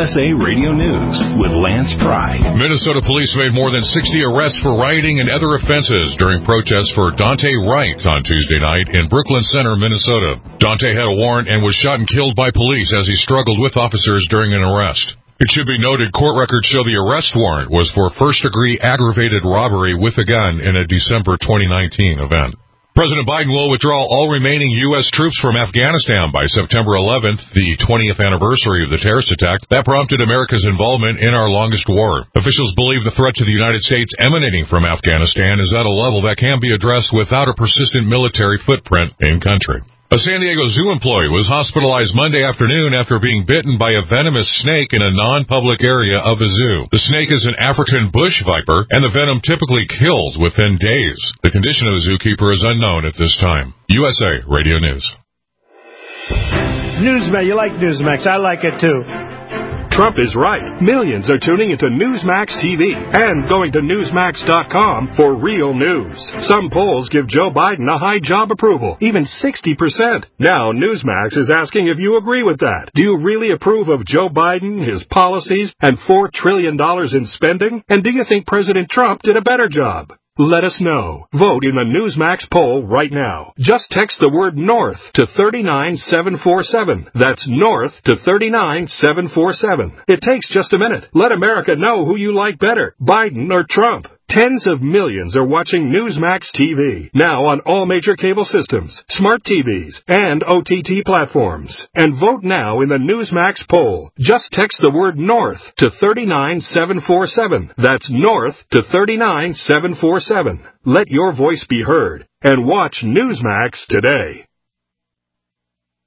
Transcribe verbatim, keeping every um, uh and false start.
S A Radio News with Lance Pry. Minnesota police made more than sixty arrests for rioting and other offenses during protests for Daunte Wright on Tuesday night in Brooklyn Center, Minnesota. Daunte had a warrant and was shot and killed by police as he struggled with officers during an arrest. It should be noted court records show the arrest warrant was for first-degree aggravated robbery with a gun in a December twenty nineteen event. President Biden will withdraw all remaining U S troops from Afghanistan by September eleventh, the twentieth anniversary of the terrorist attack that prompted America's involvement in our longest war. Officials believe the threat to the United States emanating from Afghanistan is at a level that can be addressed without a persistent military footprint in country. A San Diego zoo employee was hospitalized Monday afternoon after being bitten by a venomous snake in a non-public area of the zoo. The snake is an African bush viper, and the venom typically kills within days. The condition of the zookeeper is unknown at this time. U S A Radio News. Newsmax, you like Newsmax. I like it too. Trump is right. Millions are tuning into Newsmax T V and going to Newsmax dot com for real news. Some polls give Joe Biden a high job approval, even sixty percent. Now Newsmax is asking if you agree with that. Do you really approve of Joe Biden, his policies, and four trillion dollars in spending? And do you think President Trump did a better job? Let us know. Vote in the Newsmax poll right now. Just text the word NORTH to three nine seven four seven. That's NORTH to three nine seven four seven. It takes just a minute. Let America know who you like better, Biden or Trump. Tens of millions are watching Newsmax T V, now on all major cable systems, smart T Vs, and O T T platforms. And vote now in the Newsmax poll. Just text the word NORTH to three nine seven four seven. That's NORTH to three nine seven four seven. Let your voice be heard, and watch Newsmax today.